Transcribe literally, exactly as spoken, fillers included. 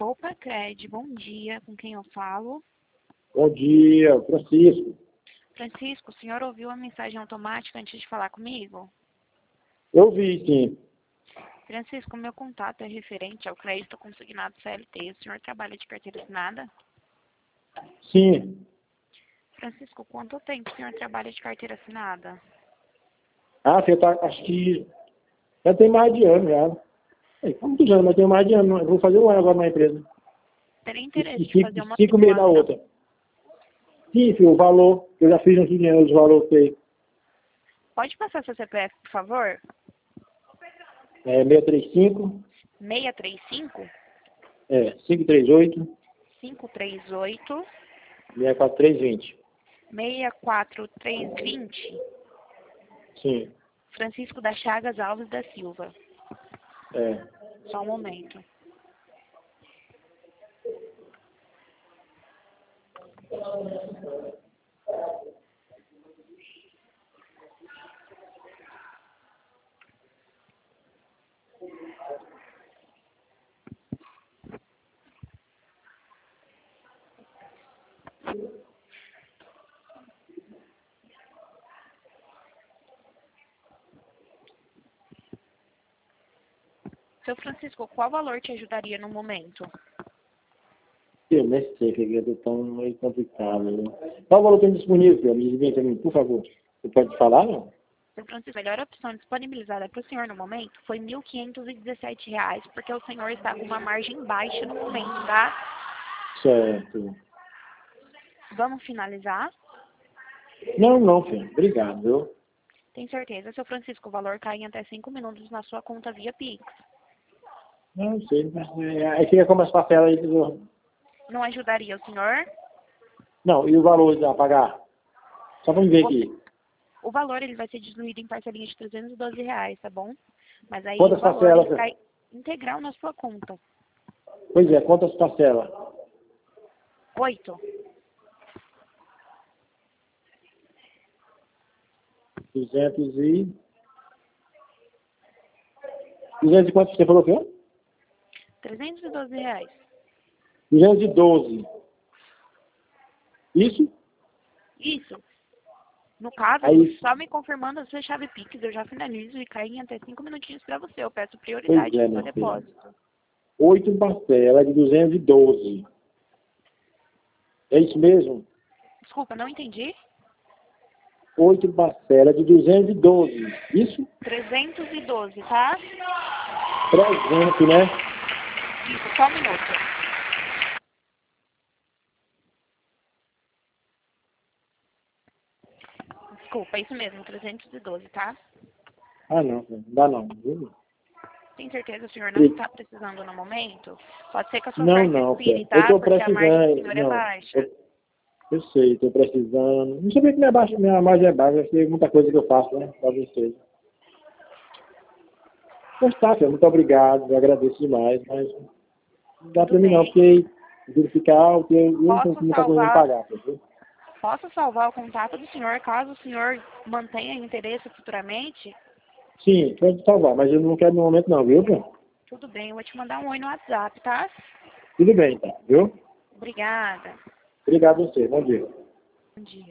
Poupa Cred, bom dia, com quem eu falo? Bom dia, Francisco. Francisco, o senhor ouviu a mensagem automática antes de falar comigo? Eu vi, sim. Francisco, meu contato é referente ao crédito consignado C L T. O senhor trabalha de carteira assinada? Sim. Francisco, quanto tempo o senhor trabalha de carteira assinada? Ah, você tá, acho que já tem mais de ano já. É, quantos anos? Mas tem mais de ano. Eu vou fazer um ano agora na empresa. Teria E, interesse e de cinco, fazer uma cinco meses da simulação? outra. Sim, filho, o valor. Eu já fiz aqui os valores que aí. Pode passar seu C P F, por favor? É seis três cinco, seis três cinco, é, cinco três oito, cinco três oito, seis quatro três dois zero. seis quatro três dois zero. Sim. Francisco da Chagas Alves da Silva. É. Só um momento. Seu Francisco, qual valor te ajudaria no momento? Eu nem sei, que é tão meio complicado. Né? Qual o valor tem disponível, filho? Me diz bem pra mim, por favor. Você pode falar, não? Seu Francisco, a melhor opção disponibilizada para o senhor no momento foi mil quinhentos e dezessete reais, porque o senhor está com uma margem baixa no momento, tá? Certo. Vamos finalizar? Não, não, filho. Obrigado, viu? Tem certeza, seu Francisco, o valor cai em até cinco minutos na sua conta via Pix. Não sei, mas é, aí fica como as parcelas aí. Do... Não ajudaria o senhor? Não, e o valor a pagar? Só pra me ver O, aqui. o valor ele vai ser diluído em parcelinhas de trezentos e doze reais, tá bom? Mas aí o Quantas valor parcelas? ele cai integral na sua conta. Pois é, quantas parcelas? Oito. duzentos e... duzentos e quanto você falou que é? trezentos e doze reais. duzentos e doze. Isso? Isso. No caso, Aí, só me confirmando a sua chave Pix, eu já finalizo e cai em até cinco minutinhos para você. Eu peço pois prioridade é, no seu meu filho. depósito. Oito parcelas de duzentos e doze. É isso mesmo? Desculpa, não entendi. Oito parcelas de duzentos e doze. Isso? trezentos e doze, tá? trezentos, né? Isso, só um minuto. Desculpa, é isso mesmo, trezentos e doze, tá? Ah, não, filho. Não dá não. Viu? Tem certeza que o senhor não está precisando no momento? Pode ser que a sua Não, sorte não, expire, filho. Eu tá? tô Porque a margem do precisando. senhor é Não. baixa. Eu, eu sei, tô precisando. Não sabia que minha, baixa, minha margem é baixa. Tem muita coisa que eu faço, né? Pra vocês. Mas tá, filho. Muito obrigado. Eu agradeço demais. Mas não dá Tudo pra mim não, bem. porque verificar algo eu não tenho Posso muita coisa pra salvar, pagar, viu? posso salvar o contato do senhor caso o senhor mantenha interesse futuramente? Sim, pode salvar, mas eu não quero no momento não, viu, filho? Tudo bem, eu vou te mandar um oi no WhatsApp, tá? Tudo bem, tá? Viu? Obrigada. Obrigado a você. Bom dia. Bom dia.